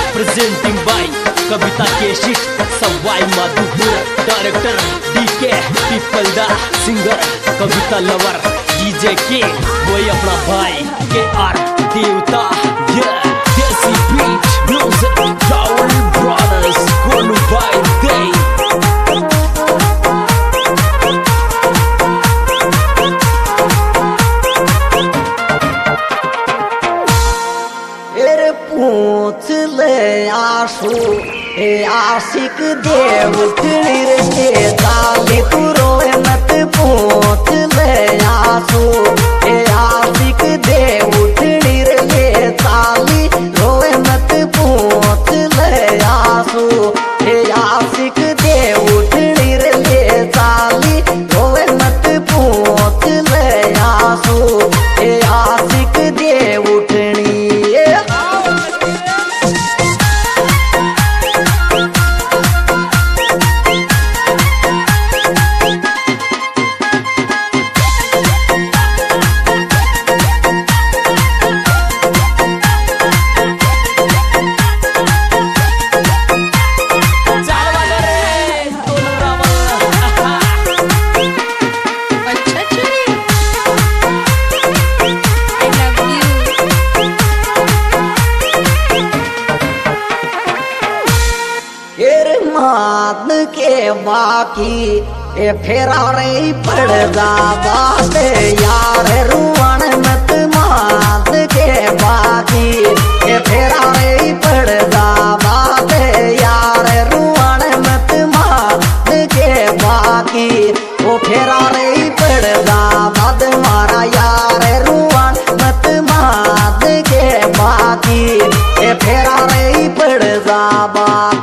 presenting by Kavita Keshik, Sawai Madhupur, director DK Pipalda, singer Kavita Lover, DJ K, वही अपना भाई KR देवता, yeah, Desi Beat, music, Raul Brothers, Kolu by Day. पूछ ले आशु ए आशिक देव तिणिर के ताली तू रोए मत पूछ ले आशु ए आशिक देव तिणिर के ताली रोए मत पूछ ले आशु ए आशिक देव तिणिर के ताली रोए मत पूछ ले आशु ए आशिक देव उठनी के बाकी ए फेरा रे पड़दा बात यार रुवन मत मात के बाकी ए फेरा रे पड़दा बात यार रुवन मत मात के बाकी ओ फेरा रे पड़दा बात मारा यार रुवन मत मात के बाकी ए फेरा रे पड़दा बात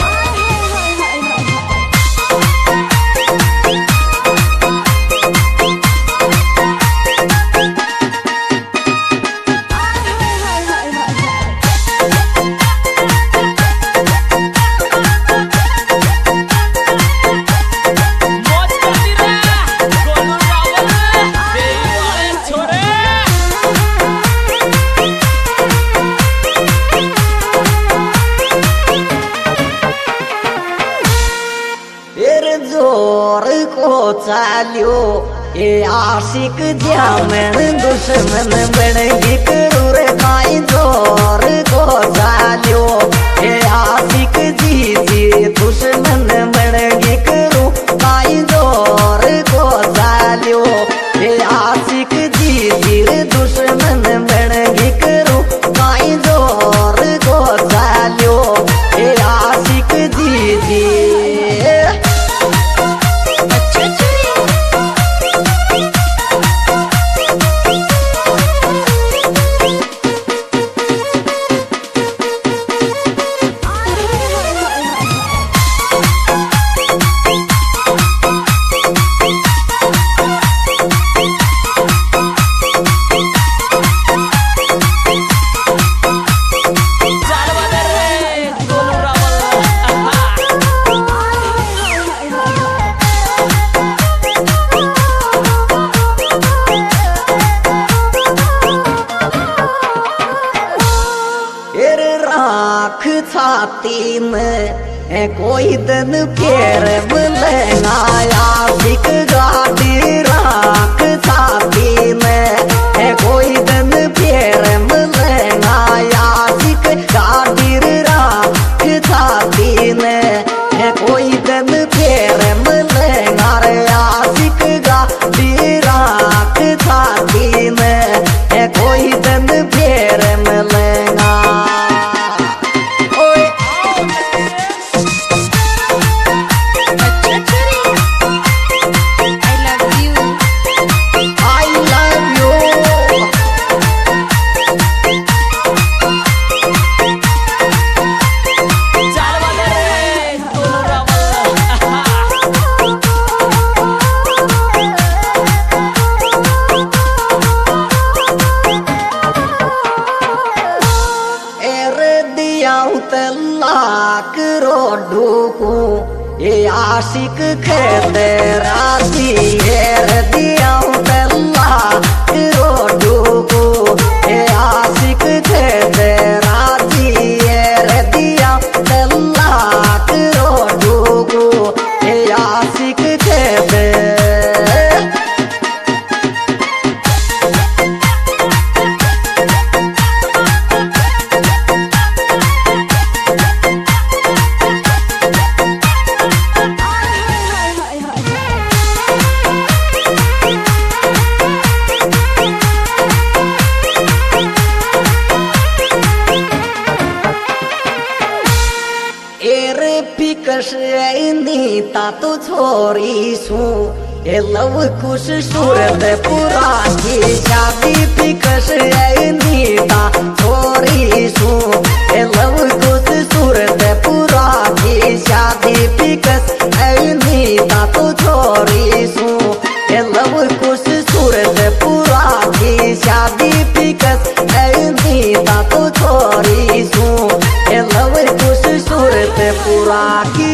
जोर को चालियो ये आशिक जामन दुश्मन बनेगी करूर काई जोर को चालियो ये आशिक जी जी दुश्मन बनेगी करू काई जोर को चालियो ये आशिक जी जी दुश्मन बनेगी करू काई जोर को चालियो ये आशिक जी जी छाती में कोई दिन फेर मिलेगा आशिक गाड़ी राख छाती में कोई दिन फेर मिलेगा आशिक गाड़ी राख छाती में कोई दिन फेर मिलेगा रे आशिक गाड़ी राख छाती में कोई दिन फेर मिलेगा लाख रोडू को ये आशिक खेते राती हेर दिया लाख रोडू को ये आशिक खेते राती हेर कश नीता तो छोरी सू ए लव कुश सूरत पुरा की शादी पिकश नीता छोरी सू ए लव कुश सूरत पुरा की शादी पिकस नीता तो छोरी सू ए लव कुश सूरत पुरा की शादी पिकस नीता तो छोरी सू ए लव कुश सूरत पुरा की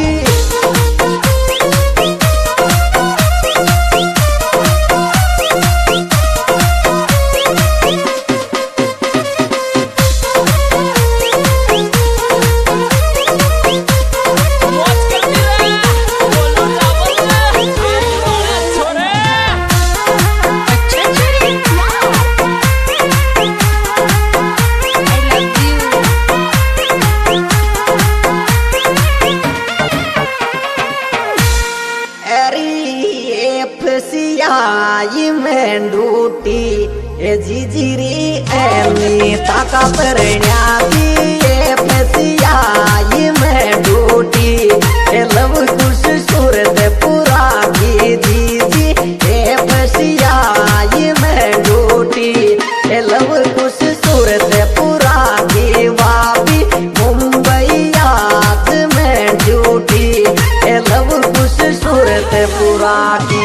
सियाई में डूटी ए जीजीरी एनी ताका परण्या की सियाई में डूटी ए लव कुश सूरत पुरा की जीजी ए सियाई में डूटी ए लव कुश सूरत पुरा की वापी मुंबई याद में डूटी ए लव कुश सूरत पुरा की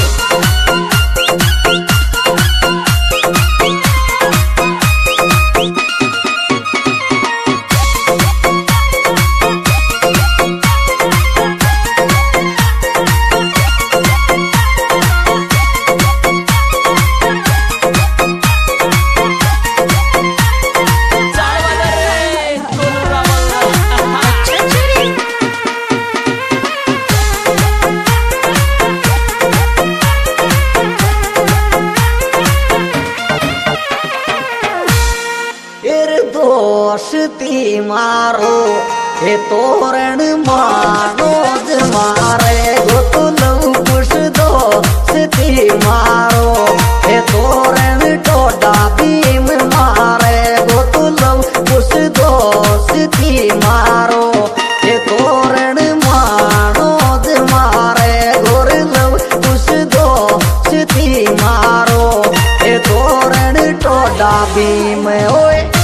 दोस्ती मारो हे तोरण मानो मारे गो तो लव कुश दोस्ती मारो हे तोरण टोडा भीम मारे गो तो लव कुश दोस्ती मारो हे तोरण मानो मारे गोर लव कुश दोस्ती मारो हे तोरण टोडा भीम ओए